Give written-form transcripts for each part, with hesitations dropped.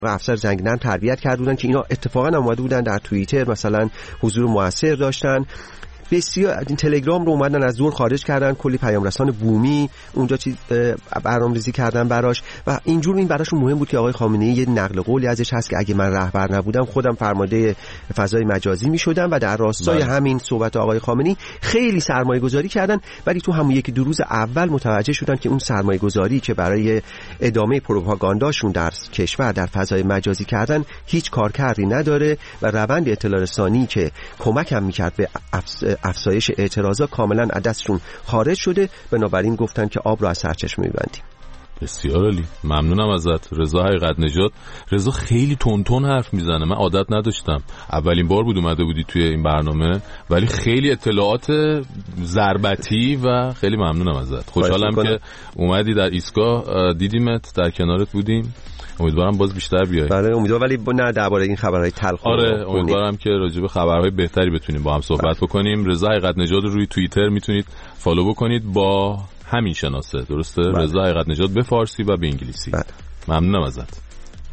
افسر زنگنم تربیت کرده بودن که اینا اتفاقا اومده بودن در توییتر مثلا حضور موثر داشتن. بسیار تلگرام رو اومدن از دور خارج کردن، کلی پیام رسان بومی اونجا چیز برنامه‌ریزی کردن براش و اینجور این براشون مهم بود که آقای خامنه‌ای یه نقل قولی ازش هست که اگه من رهبر نبودم خودم فرمانده فضای مجازی میشدم و در راستای همین صحبت آقای خامنه‌ای خیلی سرمایه‌گذاری کردن، ولی تو همون یکی دو روز اول متوجه شدن که اون سرمایه‌گذاری که برای ادامه پروپاگانداشون در کشور در فضای مجازی کردن هیچ کارکردی نداره و روند اطلاع رسانی که کمک هم می‌کرد به افزایش اعتراضات کاملا از دستشون خارج شده. بنابراین گفتن که آب رو از سرچشمه می‌بندیم. بسیار عالی، ممنونم ازت رضا حقیقت نژاد. رضا خیلی تون حرف میزنه، من عادت نداشتم، اولین بار بود اومده بودی توی این برنامه، ولی خیلی اطلاعات ضربتی و خیلی ممنونم ازت. خوشحالم که اومدی در ایستگاه، دیدیمت، در کنارت بودیم. امیدوارم باز بیشتر بیای. بله امیدوارم، ولی نه درباره این خبرهای تلخ. آره امیدوارم که راجع به خبرهای بهتری بتونیم با هم صحبت بکنیم. رضا حقیقت نژاد رو روی توییتر میتونید فالو بکنید با همین شناسه، درسته؟ رضا حقیقت نژاد به فارسی و به انگلیسی. ممنونم ازت.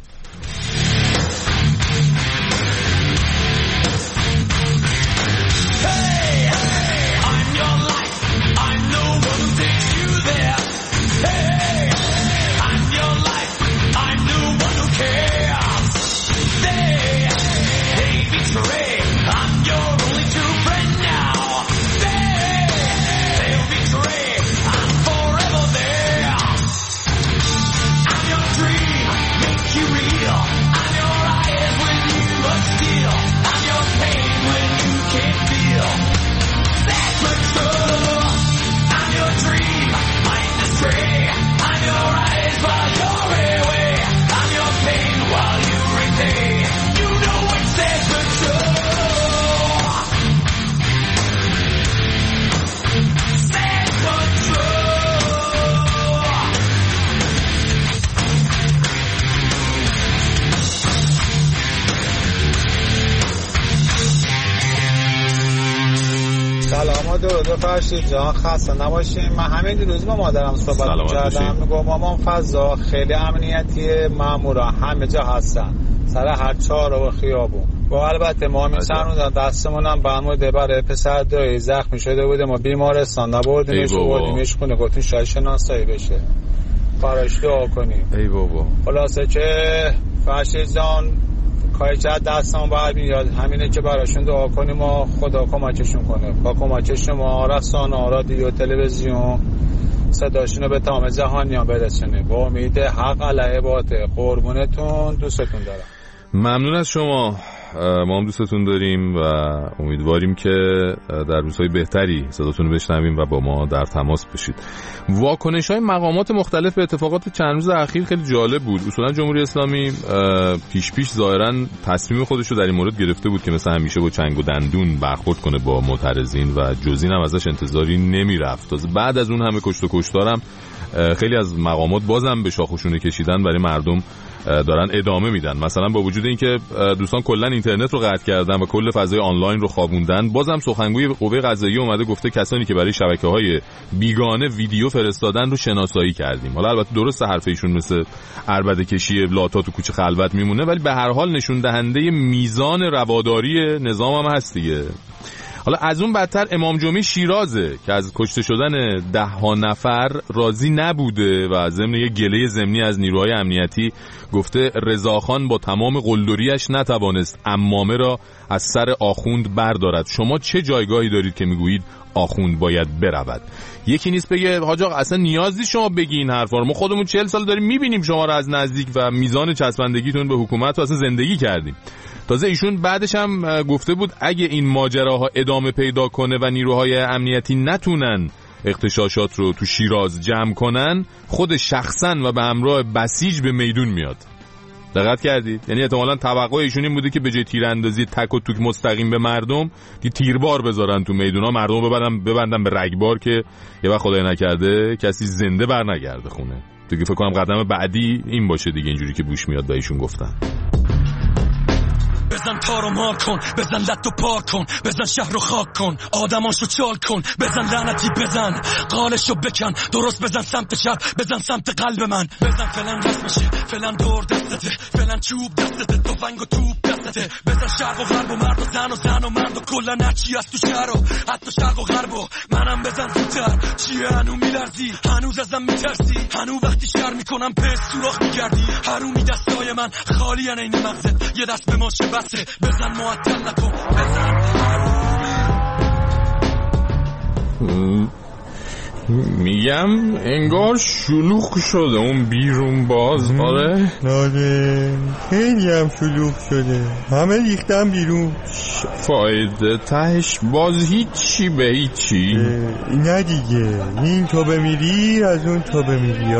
فرشید جان خسته نباشیم. من همین روز با مادرم صحبت کردم، میگم مامان فضا خیلی امنیتی، مامورا همه جا هستن سر هر چهار و خیابون. با البته ما میسرون دستمون هم برموده برای پسر دایی زخمی شده بوده، ما بیمارستان نبردیمش، بردیمش خونه، گفتیم شاید شناسایی بشه، براش دعا کنیم. ای بابا خلاصه که فرشید جان کاری که دستمون باید میاد همینه که براشون دعا کنیم و خدا کمکشون کنه. با کمک شما رسانه‌ها، رادیو، تلویزیون صداشون رو به تمام جهانیان برسونه. با امید حق علیه باطل. قربونتون، دوستتون دارم. ممنون از شما، ما هم دوستتون داریم و امیدواریم که در روزهای بهتری صداتون رو بشنویم و با ما در تماس بشید. واکنش‌های مقامات مختلف به اتفاقات چند روز اخیر خیلی جالب بود. اصولا جمهوری اسلامی پیش ظاهراً تصمیم خودش رو در این مورد گرفته بود که مثل همیشه با چنگ و دندون برخورد کنه با معترضین و جز این هم ازش انتظاری نمیرفت. تازه بعد از اون همه کشت و کشتارم خیلی از مقامات بازم به شاخشونه کشیدن برای مردم دارن ادامه میدن. مثلا با وجود اینکه دوستان کلا اینترنت رو قطع کردن و کل فضای آنلاین رو خوابوندن، بازم سخنگوی قوه قضاییه اومده گفته کسانی که برای شبکه‌های بیگانه ویدیو فرستادن رو شناسایی کردیم. حالا البته درست حرف ایشون مثل عربده کشی لاتا تو کوچه خلوت میمونه، ولی به هر حال نشون دهنده میزان رواداری نظام هم هست دیگه. حالا از اون بدتر امام جمعه شیرازه که از کشته شدن 10 نفر راضی نبوده و ضمن یه گله ضمنی از نیروهای امنیتی گفته رضاخان با تمام قلدریش نتوانست عمامه را از سر آخوند بردارد. شما چه جایگاهی دارید که میگویید آخوند باید برود؟ یکی نیست بگه حاج آقا اصلا نیاز نیست شما بگی این حرفا رو، ما خودمون 40 سال داریم میبینیم شما رو از نزدیک و میزان چسبندگیتون به حکومت رو اصلا زندگی کردیم. تازه ایشون بعدش هم گفته بود اگه این ماجراها ادامه پیدا کنه و نیروهای امنیتی نتونن اغتشاشات رو تو شیراز جمع کنن، خود شخصا و به همراه بسیج به میدون میاد. دقت کردید؟ یعنی احتمالاً توقع ایشون این بوده که به جای تیراندازی تک و توک مستقیم به مردم که تیربار بذارن تو میدونا، مردم ببندن به رگبار که یه وقت خدای نکرده کسی زنده برنگرده خونه. دیگه فکر کنم قدم بعدی این باشه دیگه، اینجوری که بوش میاد به ایشون گفتن. بزن تارو مار کن، بزن لطو پاک کن، بزن شهر رو خاک کن، آدماشو چال کن، بزن لعنتی بزن، قالشو بکن، درست بزن سمت شب، بزن سمت قلب من، بزن فلان رسمشه، فلان دور دست دستته، فعلا چوب دستته، تفنگ و توپ دستته. بزن شرق و غرب و مرد و زن و مرد و کلن هرچی از تو شهر و حتی شرق و غرب و منم بزن زودتر. چیه هنو میلرزی؟ هنوز ازم میترسی؟ هنو وقتی شر میکنم پس سوراخ میگردی؟ هرونی دستای من خالی یعنی این مغزت، یه دست به ماشه بسه، بزن معطل نکن، بزن. میگم انگار شلوغ شده اون بیرون باز. آره خیلی هم شلوغ شده، همه ریختم بیرون. فایده تهش باز هیچی به هیچی. نه دیگه، این تو بمیری از اون تو بمیری.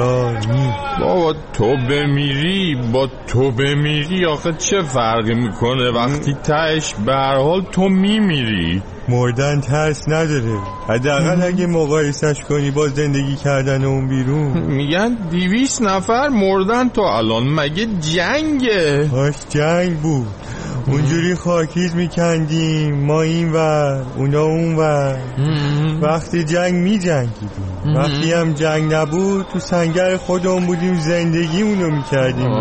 بابا تو بمیری با تو بمیری آخه چه فرقی میکنه وقتی تهش به هر حال تو میمیری؟ مردن ترس نداره، حداقل اگه مقایسش کنی با زندگی کردن اون بیرون. میگن 200 نفر مردن تا الان، مگه جنگه؟ هاش جنگ بود، اونجوری خاکیز میکندیم، ما این ور اونا اون ور. وقتی جنگ میجنگیدیم، وقتی هم جنگ نبود تو سنگر خودمون بودیم، زندگیمونو میکردیم.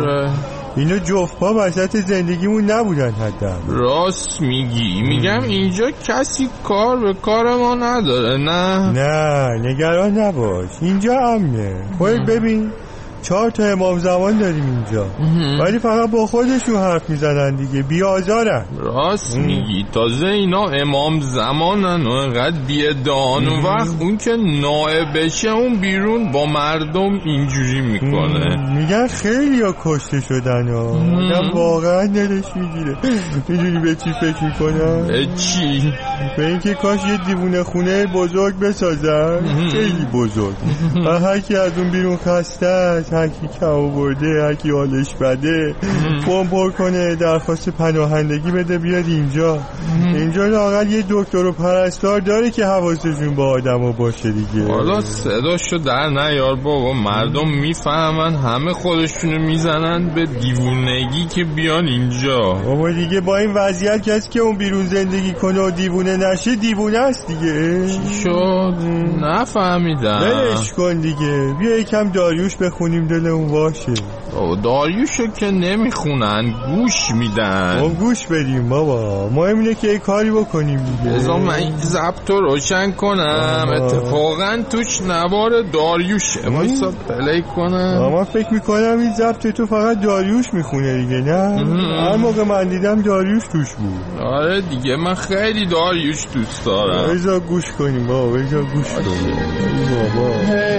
اینا جفت پا وسط زندگیمون نبودن. حتی راست میگی. میگم اینجا کسی کار به کار ما نداره. نه نگران نباش، اینجا امنه. خودت ببین 4 تا امام زمان داریم اینجا، ولی فقط با خودشون حرف میزنن دیگه، بیازارن. راست میگی، تازه اینا امام زمانن و انقدر بیدان و وقت اون که نائبشه اون بیرون با مردم اینجوری میکنه. میگن خیلی ها کشته شدن ها. میگن واقعا دلش میگیره. میدونی به چی فکر میکنم؟ چی؟ به اینکه کاش یه دیوونه خونه بزرگ بسازن، خیلی بزرگ، و هر کی از اون بیرون خسته است، هر کی کم برده، هر کی حالش بده، فرم پر کنه، درخواست پناهندگی بده، بیاد اینجا لااقل یه دکتر و پرستار داره که حواسشون با آدم‌ها باشه دیگه. حالا صداشو در نیار بابا، مردم میفهمن همه خودشونو میزنن به دیوونگی که بیان اینجا. بابا دیگه با این وضعیت کسی که اون بیرون زندگی کنه و دیوونه نشه دیوونه است دیگه. چی شد؟ نفهمیدم. بلش کن دیگه، بیا یکم داریوش بخونیم دلمون باشه. داریوشو که نمیخونن، گوش میدن. ما گوش بدیم بابا، مهم اینه که یه کاری بکنیم دیگه. ازا من این ضبطو روشن کنم. اتفاقا توش نوار داریوشه. وایسا پلی کنم. من فکر میکنم این ضبط تو فقط داریوش میخونه دیگه. نه هر موقع من دیدم داریوش توش بود. آره دیگه، من خیلی داریوش دوست دارم. ازا گوش کنیم بابا، ازا گوش کنیم بابا.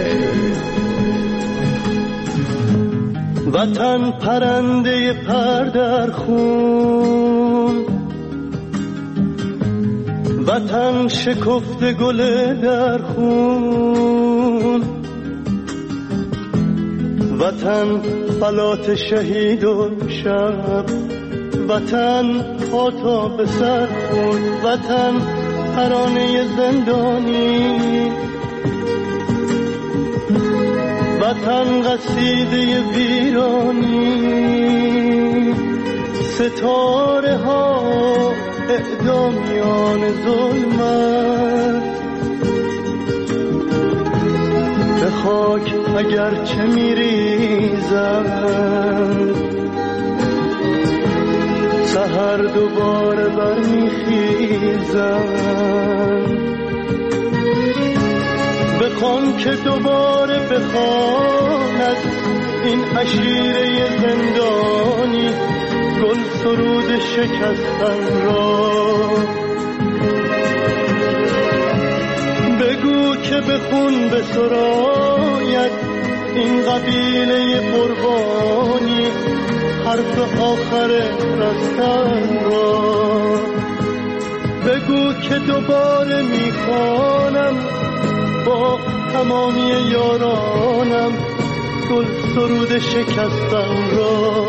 وطن پرنده پر در خون، وطن شکفته گل در خون، وطن فلات شهید و شب، وطن پا تا به سر خون، وطن ترانه زندانی، وطن قصیده ویرانی، ستاره ها اعدامیان ظلمت، به خاک اگرچه میریزند، سحر دوباره برمیخیزند، بخوان که دوباره بخواند این عشیره زندانی گل سرود شکستن را. بگو که بخون بسراید این قبیله قربانی حرف آخر رستن را. بگو که دوباره میخوانم با تمامی یارانم گل سرود شکستن را.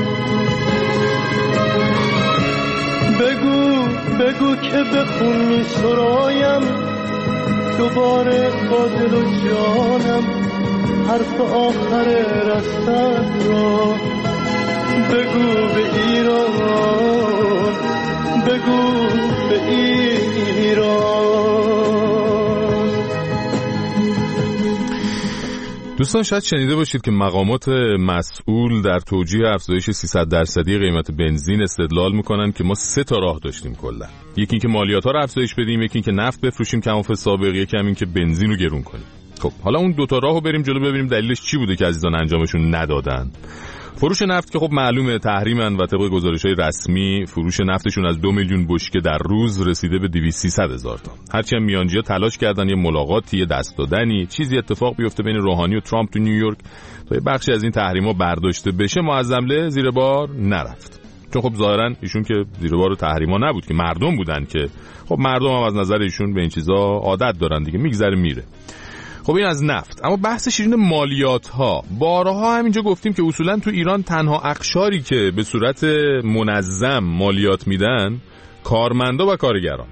بگو که بخون می سرایم دوباره با دل و جانم حرف آخر رستن را. بگو به ایران، بگو به ایران. دوستان شاید شنیده باشید که مقامات مسئول در توجیه افزایش 300% قیمت بنزین استدلال میکنن که ما 3 تا راه داشتیم کلا. یکی این که مالیات‌ها رو افزایش بدیم، یکی این که نفت بفروشیم کماف سابق، یکی همین که بنزین رو گرون کنیم. خب حالا اون 2 تا راهو بریم جلو ببینیم دلیلش چی بوده که عزیزان انجامشون ندادن. فروش نفت که خب معلومه تحریمن و طبق گزارش‌های رسمی فروش نفتشون از 2 میلیون بشکه در روز رسیده به 200-300 هزار تا. هرچی هم میانجی‌ها تلاش کردن یه ملاقاتی، یه دست دادنی، چیزی اتفاق بیفته بین روحانی و ترامپ تو نیویورک تا یه بخشی از این تحریم‌ها برداشته بشه، معظمله زیر بار نرفت. چون خب ظاهراً ایشون که زیر بار تحریم‌ها نبود که مردم بودن که خب مردم هم از نظر ایشون به این چیزا عادت دارن دیگه، میگذره میره. خب این از نفت. اما بحث شیرین مالیات ها، بارها همینجا گفتیم که اصولا تو ایران تنها اقشاری که به صورت منظم مالیات میدن کارمندا و کارگران.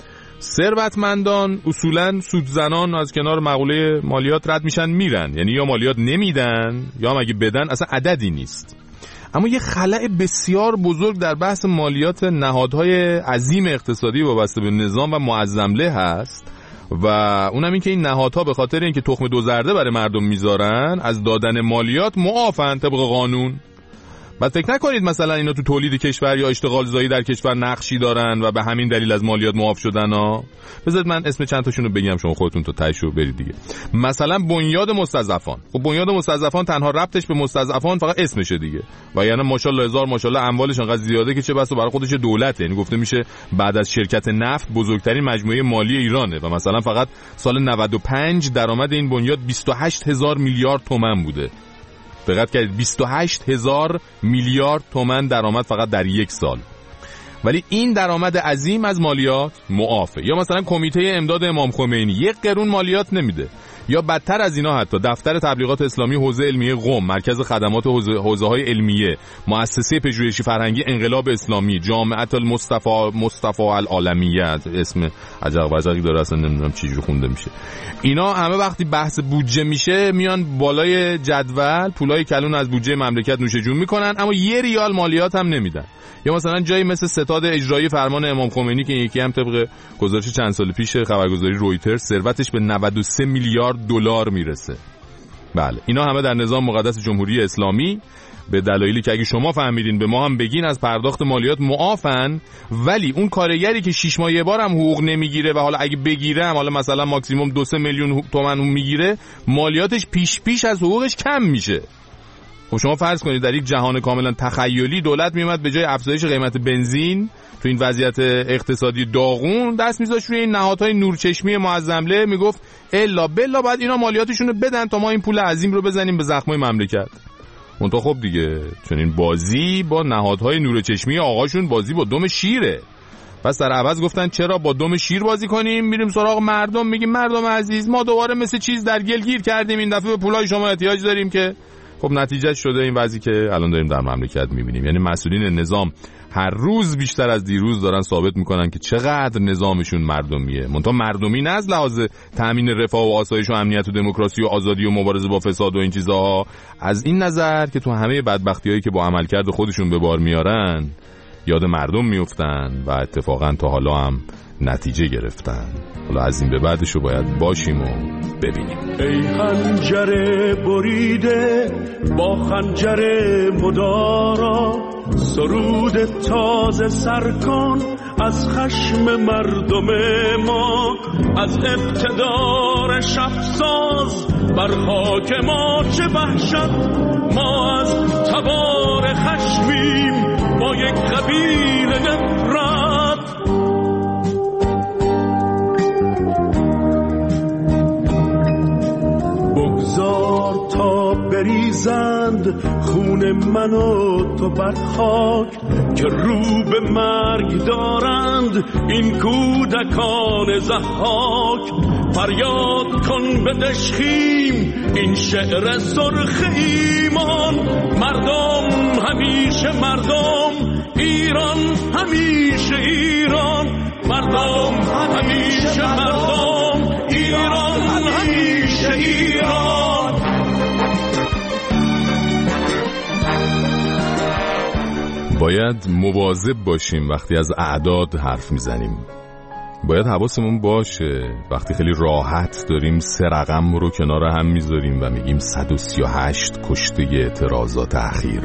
ثروتمندان اصولا سودزنان از کنار مقوله مالیات رد میشن میرن، یعنی یا مالیات نمیدن یا اگه بدن اصلا عددی نیست. اما یه خلأ بسیار بزرگ در بحث مالیات نهادهای عظیم اقتصادی وابسته به نظام و معظمله هست و اونم این که این نهادها به خاطر اینکه تخم دو زرده برای مردم میذارن از دادن مالیات معافن طبق قانون. بعد فکر نکنید مثلا اینا تو تولید کشور یا اشتغال زایی در کشور نقشی دارن و به همین دلیل از مالیات معاف شدن ها. بذارید من اسم چند تاشون رو بگم شما خودتون تو تایشو برید دیگه. مثلا بنیاد مستضعفان. خب بنیاد مستضعفان تنها ربطش به مستضعفان فقط اسمشه دیگه. و یعنی ماشاءالله هزار ماشاءالله اموالش انقدر زیاده که چه بسا برای خودش دولته. یعنی گفته میشه بعد از شرکت نفت بزرگترین مجموعه مالی ایرانه و مثلا فقط سال 95 درآمد این بنیاد 28000 میلیارد تومان بوده. دقت کردید 28000 میلیارد تومان درآمد فقط در یک سال. ولی این درآمد عظیم از مالیات معافه. یا مثلا کمیته امداد امام خمینی 1 قرون مالیات نمیده. یا بدتر از اینا حتی دفتر تبلیغات اسلامی حوزه علمیه قم، مرکز خدمات حوزه‌های علمیه، مؤسسه پژوهشی فرهنگی انقلاب اسلامی، جامعه المصطفى العالمیه، اسم عجق وجقی داره اصلا نمیدونم چجوری خونده میشه. اینا همه وقتی بحث بودجه میشه میان بالای جدول پولای کلون از بودجه مملکت نوش جون میکنن، اما 1 ریال مالیات هم نمیدن. یا مثلا جایی مثل ستاد اجرایی فرمان امام خمینی که یکی هم طبق گزارش چند سال پیش خبرگزاری رویترز ثروتش به 93 میلیارد دلار میرسه. بله اینا همه در نظام مقدس جمهوری اسلامی به دلایلی که اگه شما فهمیدین به ما هم بگین از پرداخت مالیات معافن، ولی اون کارگری که 6 ماه یه بار هم حقوق نمیگیره و حالا اگه بگیره هم حالا مثلا ماکسیمم 2-3 میلیون تومان میگیره، مالیاتش پیش از حقوقش کم میشه. خب شما فرض کنید در یک جهان کاملا تخیلی دولت میومد به جای افزایش قیمت بنزین تو این وضعیت اقتصادی داغون دست میذاشت روی این نهادهای نورچشمی معظمله، میگفت الا بلا بعد اینا مالیاتشون رو بدن تا ما این پول عظیم رو بزنیم به زخمای مملکت. اون تو خب دیگه چون این بازی با نهادهای نورچشمی آقاشون بازی با دم شیره. پس در عوض گفتن چرا با دم شیر بازی کنیم، میریم سراغ مردم میگیم مردم عزیز ما دوباره مثل چیز در گل گیر کردیم، این دفعه به پولای شما احتیاج داریم که خب نتیجه شده این وضعی که الان داریم در مملکت میبینیم. یعنی مسئولین نظام هر روز بیشتر از دیروز دارن ثابت میکنن که چقدر نظامشون مردمیه. منتها مردمی نه از لحاظ تامین رفاه و آسایش و امنیت و دموکراسی و آزادی و مبارزه با فساد و این چیزها، از این نظر که تو همه بدبختیایی که با عملکرد خودشون به بار میارن یاد مردم میافتن و اتفاقا تا حالا هم نتیجه گرفتن. حالا از این به بعدشو باید باشیم و ببینیم. ای خنجر بریده با خنجر مدارا، سرود تازه سر کن از خشم مردم ما، از اقتدار شبساز بر خاک ما چه وحشت، ما از تبار خشمیم با یک قبیل نفرت. بگذار تا بریزند خون من و تو بر خاک، که رو به مرگ دارند این کودکان ضحاک. فریاد کن به دشخیم این شعر سرخ ایمان، مردم همیشه مردم، ایران همیشه ایران، مردم همیشه مردم، ایران همیشه ایران. باید مواظب باشیم وقتی از اعداد حرف میزنیم. باید حواسمون باشه وقتی خیلی راحت داریم 3 رقم رو کنار هم میذاریم و میگیم 138 کشته اعتراضات اخیر.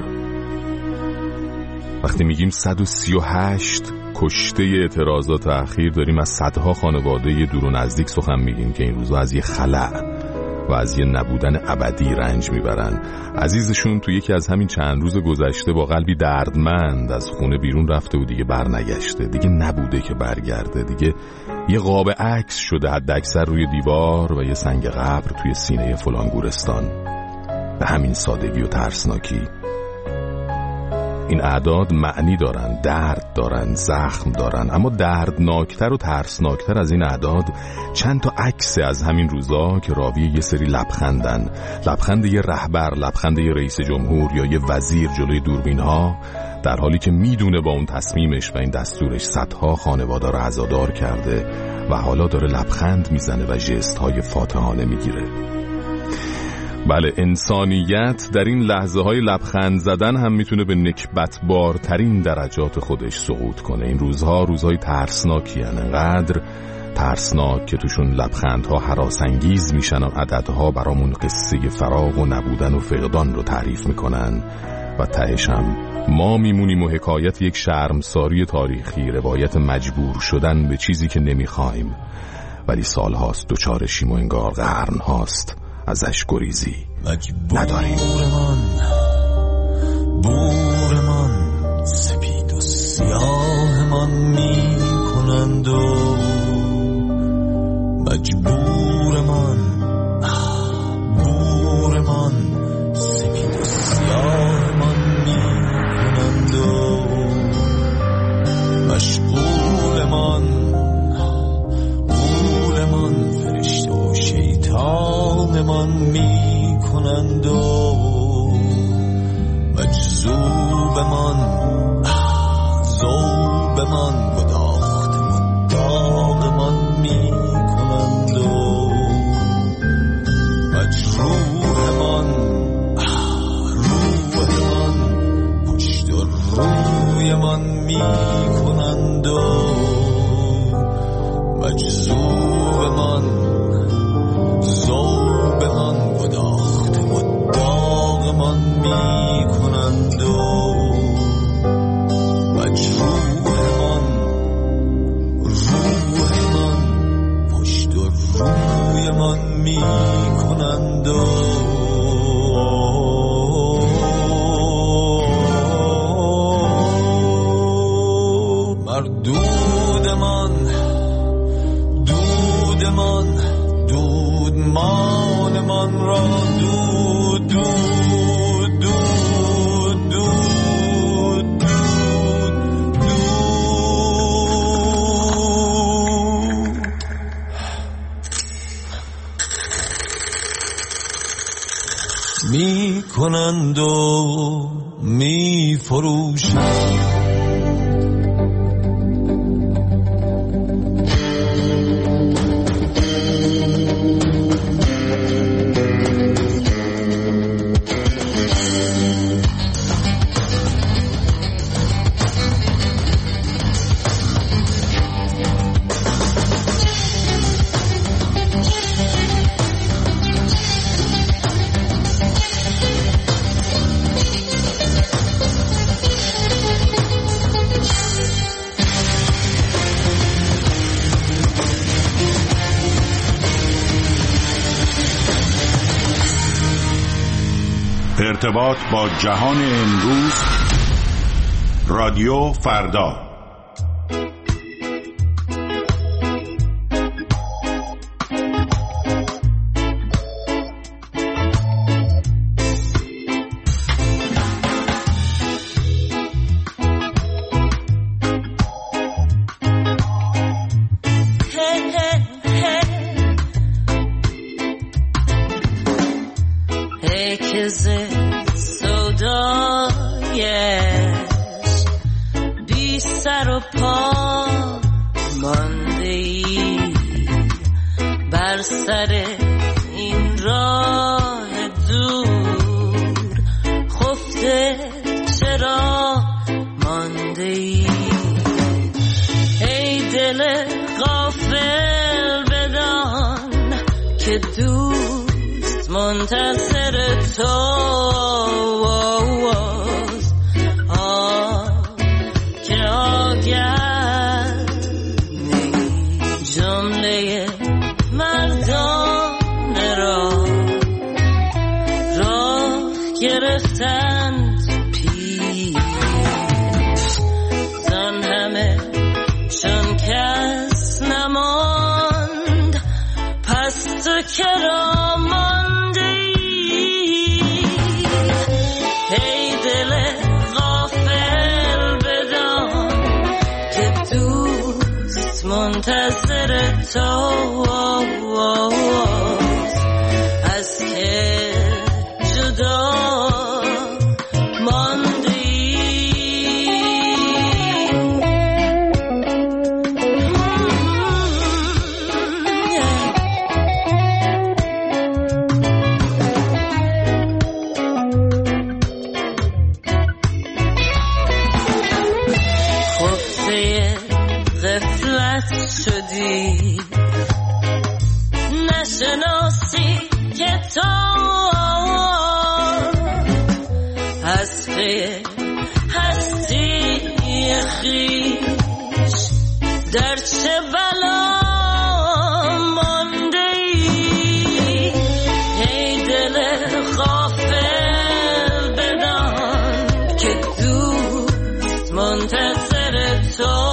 وقتی میگیم 138 کشته اعتراضات اخیر داریم از صدها خانواده دور و نزدیک سخن میگیم که این روزا از یه خلأ و از یه نبودن ابدی رنج میبرن. عزیزشون تو یکی از همین چند روز گذشته با قلبی دردمند از خونه بیرون رفته و دیگه برنگشته، دیگه نبوده که برگرده، دیگه یه قاب عکس شده حد اکثر روی دیوار و یه سنگ قبر توی سینه فلان گورستان. به همین سادگی و ترسناکی. این اعداد معنی دارن، درد دارن، زخم دارن، اما دردناکتر و ترسناکتر از این اعداد چند تا عکس از همین روزا که راوی یه سری لبخندن. لبخند یه رهبر، لبخند یه رئیس جمهور یا یه وزیر جلوی دوربین ها، در حالی که میدونه با اون تصمیمش و این دستورش صدها خانواده رو عزادار کرده و حالا داره لبخند میزنه و ژست های فاتحانه میگیره. بله، انسانیت در این لحظه های لبخند زدن هم میتونه به نکبتبارترین درجات خودش سقوط کنه. این روزها روزهای ترسناکی هستند، انقدر ترسناک که توشون لبخندها هراسانگیز میشن و عددها برامون قصه فراق و نبودن و فقدان رو تعریف میکنن و تهش هم ما میمونیم و حکایت یک شرمساری تاریخی، روایت مجبور شدن به چیزی که نمیخوایم ولی سالهاست دوچارشیم و انگار قرن هاست ازش گریزی نداریم. بورمان سپید و سیاهمان می کنند و مجبورمان بورمان سپید و سیاهمان می کنند و مشغولمان غولمان فرشته و شیطانمان می کنند و مجذوبمان ذوبمان گداخته و داغمان می کنند و مجروحمان روحمان پشت و رویمان می کنند و مجذوبمان ذوبمان گداخته و داغمان می کنند و مجروحمان روحمان پشت و رویمان می کنند و مردودمان دودمان دودمانمان را دود دود دود دود دود می کنند و می فروشند. ارتباط با جهان امروز، رادیو فردا. بی سر و پا مانده ای بر سر این راه دور، خفته چرا مانده ای؟ ای دل غافل که دوست منتظر تو که آگر جمله مردان راه گرفتند پیش زن همه چون کس نماند پس تو کرا ماندی ای دل غافل بدان که دوست منتظر تو از که جدا شدی نشناسی که تو از پی هستی خویش در چه بلا مانده ای ای دل غافل بدان که دوست منتظر تو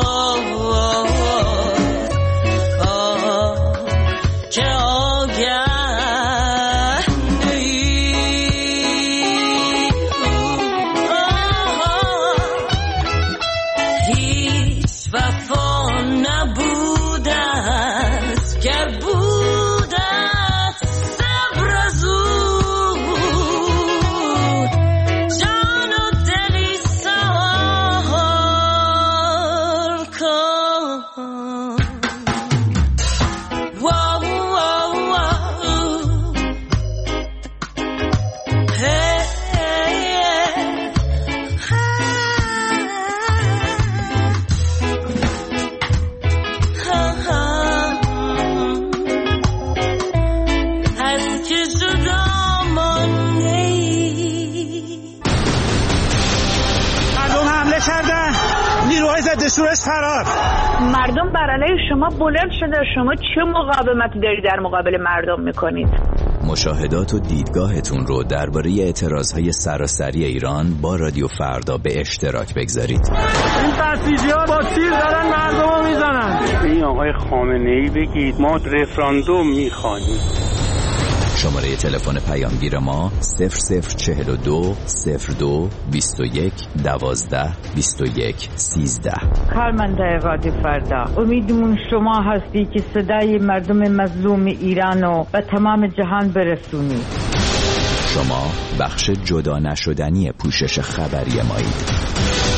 مردم بر علیه شما بلند شده، شما چه مقاومتی دارید در مقابل مردم میکنید؟ مشاهدات و دیدگاهتون رو درباره اعتراضهای سراسری ایران با رادیو فردا به اشتراک بگذارید. این بسیجی‌ها با تیر دارن مردم رو میزنن. این آقای خامنه‌ای بگید ما رفراندوم میخوانیم. شماره تلفن پیامگیر ما 0042 02 21 12 21 13. کارمنده رادیو فردا، امیدمون شما هستی که صدای مردم مظلوم ایرانو به تمام جهان برسونید. شما بخش جدا نشدنی پوشش خبری مایید.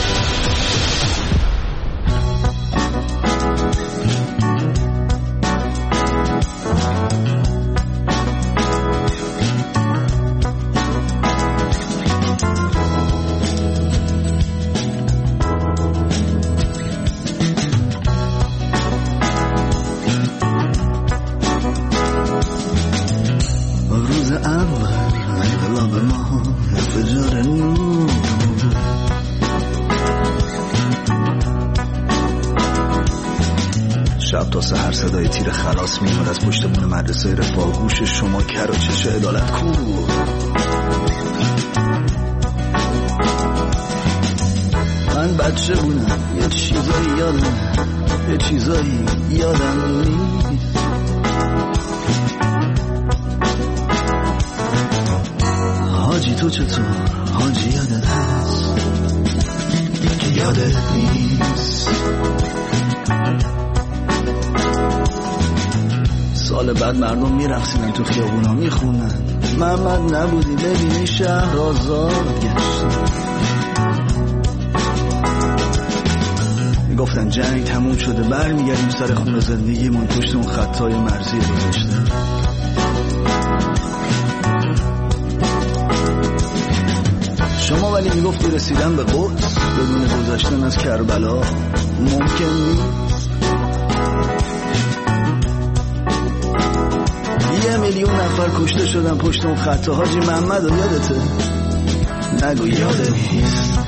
شب تا سحر صدای تیر خلاص میاد از پشت بون مدرسه رفاه. گوش شما کر و چش عدالت کو. من بچه بودم یه چیزایی یادم نیست. حاجی تو چطور؟ حاجی یادت هست که یادت نیست. سال بعد مردم میرقصیدن تو خیابونا میخونن محمد نبودی ببینی شهر آزاد گشت. میگفتن جنگ تموم شده برمیگردیم سر خون زندگیمون پشت اون خطای مرزی گذاشته. شما ولی میگفتی رسیدن به قدس بدون گذشتن از کربلا ممکن نیست. میلیون نفر کشته شدن پشت اون خط. حاجی محمد رو یادته؟ نگو یادت نیست.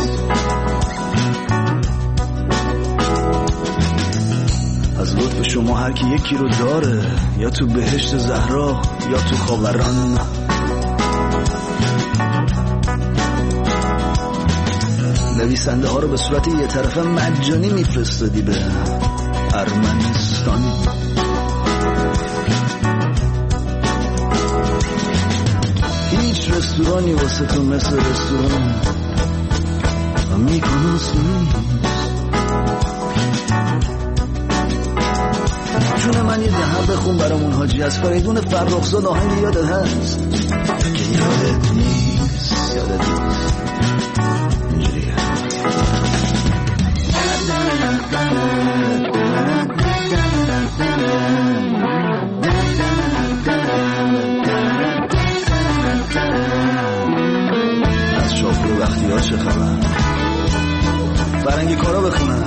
از لطف شما هر کی یکی رو داره، یا تو بهشت زهرا یا تو خاوران. نویسنده ها رو به صورت یه طرفه مجانی میفرستادی به ارمنستان. هیچ رستورانی واسه تو مثل رستوران میکنوس نیست. جون من یه دهن بخون برامون حاجی، از فریدون فرخزاد آهنگ یادت هست که یادت نیست. یادت نیست اینجوریه. از شافر وقتی ها چه خبر؟ فرنگی کارا بخونن.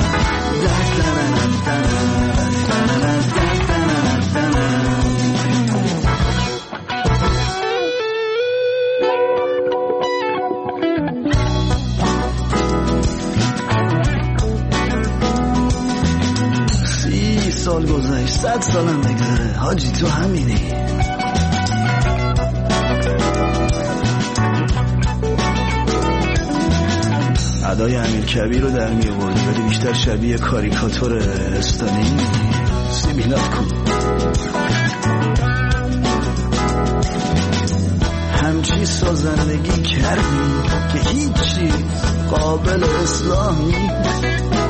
سال گذشت، 100 سالم بگذره حاجی تو همینی. ادای امیر کبیر رو در می آوردی ولی بیشتر شبیه کاریکاتور استالین. سیبیلات کن. همچی سازندگی کردی که هیچ چیز قابل اصلاح نیست.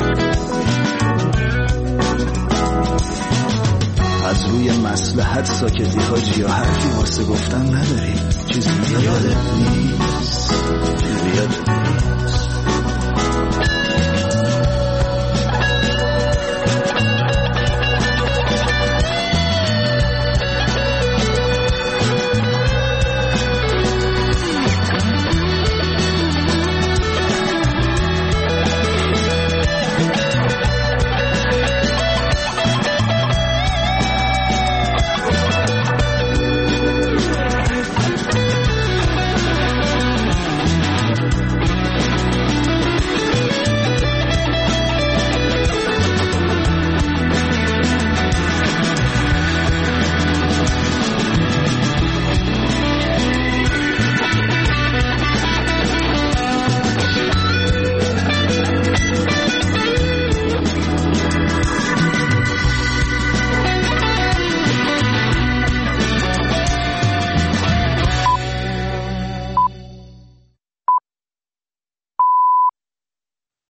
از روی مصلحت ساکتی حاجی، یا حرفی واسه گفتن نداری؟ چیزی یادت نیست. چیزی یادت نیست.